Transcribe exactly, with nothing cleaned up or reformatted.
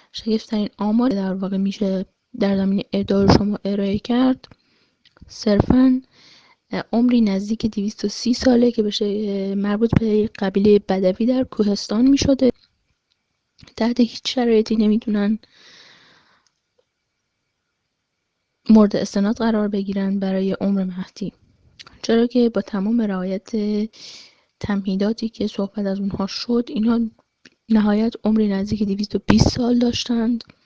شگفت‌ترین آماری در واقع میشه در زمینه دارو شما ارائه کرد صرفاً عمری نزدیک دویست و سی ساله که بشه مربوط به قبیله بدوی در کوهستان میشده. تحت هیچ شرایطی نمیتونن مورد استناد قرار بگیرن برای عمر مهدی، چرا که با تمام رعایت تمهیداتی که صحبت از اونها شد اینا نهایت عمری نزدیک دویست و بیست سال داشتند